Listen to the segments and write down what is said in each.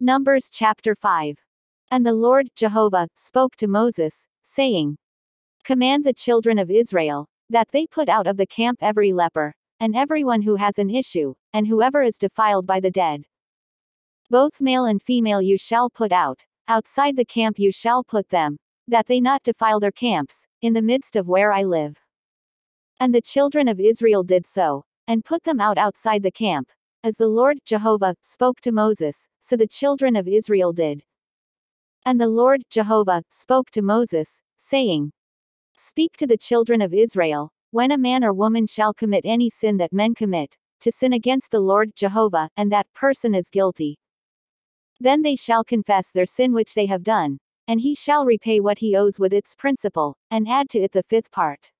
Numbers chapter 5. And the Lord, Jehovah, spoke to Moses, saying, Command the children of Israel, that they put out of the camp every leper, and everyone who has an issue, and whoever is defiled by the dead. Both male and female you shall put out, outside the camp you shall put them, that they not defile their camps, in the midst of where I live. And the children of Israel did so, and put them out outside the camp, as the Lord, Jehovah, spoke to Moses, so the children of Israel did. And the Lord, Jehovah, spoke to Moses, saying, Speak to the children of Israel, when a man or woman shall commit any sin that men commit, to sin against the Lord, Jehovah, and that person is guilty. Then they shall confess their sin which they have done, and he shall repay what he owes with its principal, and add to it the fifth part.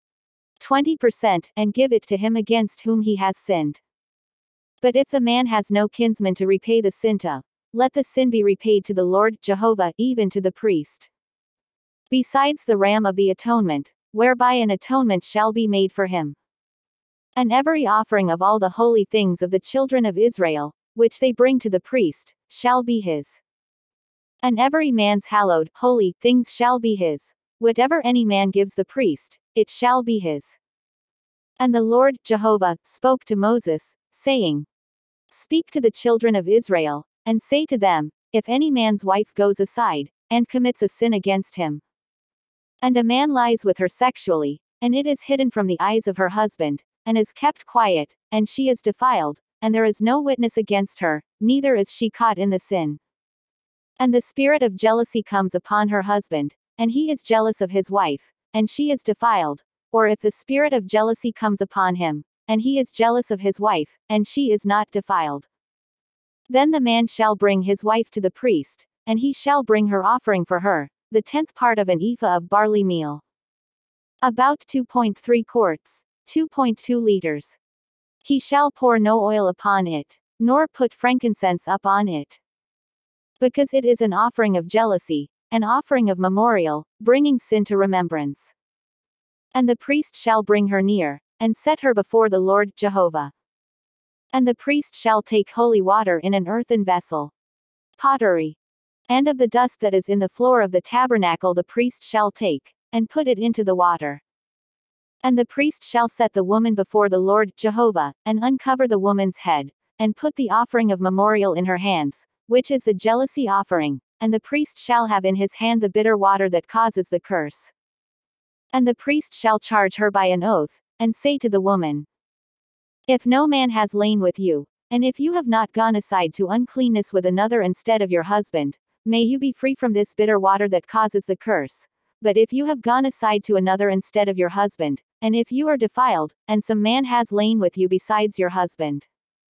20%, and give it to him against whom he has sinned. But if the man has no kinsman to repay the sin to, let the sin be repaid to the Lord, Jehovah, even to the priest. Besides the ram of the atonement, whereby an atonement shall be made for him. And every offering of all the holy things of the children of Israel, which they bring to the priest, shall be his. And every man's hallowed, holy, things shall be his. Whatever any man gives the priest, it shall be his. And the Lord, Jehovah, spoke to Moses, saying, Speak to the children of Israel, and say to them, If any man's wife goes aside, and commits a sin against him, and a man lies with her sexually, and it is hidden from the eyes of her husband, and is kept quiet, and she is defiled, and there is no witness against her, neither is she caught in the sin. And the spirit of jealousy comes upon her husband, and he is jealous of his wife, and she is defiled, or if the spirit of jealousy comes upon him, and he is jealous of his wife, and she is not defiled. Then the man shall bring his wife to the priest, and he shall bring her offering for her, the 10th part of an ephah of barley meal. About 2.3 quarts, 2.2 liters. He shall pour no oil upon it, nor put frankincense up on it. Because it is an offering of jealousy, an offering of memorial, bringing sin to remembrance. And the priest shall bring her near, and set her before the Lord, Jehovah. And the priest shall take holy water in an earthen vessel. Pottery. And of the dust that is in the floor of the tabernacle the priest shall take, and put it into the water. And the priest shall set the woman before the Lord, Jehovah, and uncover the woman's head, and put the offering of memorial in her hands, which is the jealousy offering, and the priest shall have in his hand the bitter water that causes the curse. And the priest shall charge her by an oath, and say to the woman, If no man has lain with you, and if you have not gone aside to uncleanness with another instead of your husband, may you be free from this bitter water that causes the curse. But if you have gone aside to another instead of your husband, and if you are defiled, and some man has lain with you besides your husband,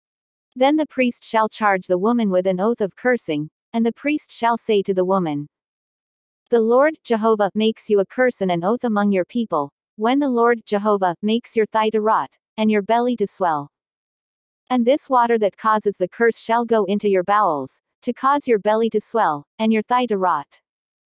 then the priest shall charge the woman with an oath of cursing, and the priest shall say to the woman, The Lord, Jehovah, makes you a curse and an oath among your people, when the Lord, Jehovah, makes your thigh to rot, and your belly to swell. And this water that causes the curse shall go into your bowels, to cause your belly to swell, and your thigh to rot.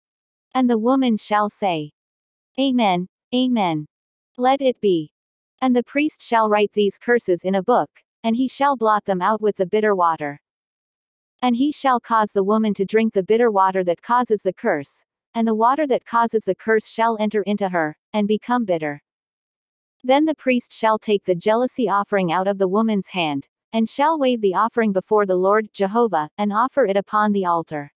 And the woman shall say, Amen, Amen. Let it be. And the priest shall write these curses in a book, and he shall blot them out with the bitter water. And he shall cause the woman to drink the bitter water that causes the curse, and the water that causes the curse shall enter into her, and become bitter. Then the priest shall take the jealousy offering out of the woman's hand, and shall wave the offering before the Lord, Jehovah, and offer it upon the altar.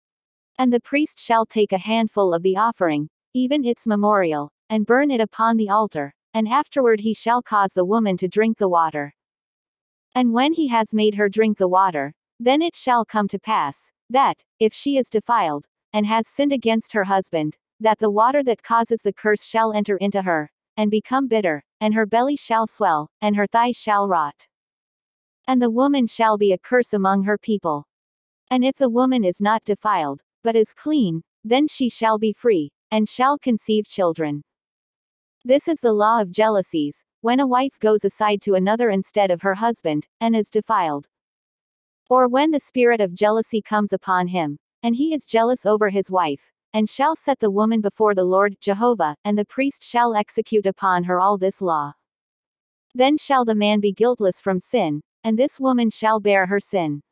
And the priest shall take a handful of the offering, even its memorial, and burn it upon the altar, and afterward he shall cause the woman to drink the water. And when he has made her drink the water, then it shall come to pass, that, if she is defiled, and has sinned against her husband, that the water that causes the curse shall enter into her, and become bitter, and her belly shall swell, and her thigh shall rot. And the woman shall be a curse among her people. And if the woman is not defiled, but is clean, then she shall be free, and shall conceive children. This is the law of jealousies, when a wife goes aside to another instead of her husband, and is defiled. Or when the spirit of jealousy comes upon him, and he is jealous over his wife, and shall set the woman before the Lord, Jehovah, and the priest shall execute upon her all this law. Then shall the man be guiltless from sin, and this woman shall bear her sin.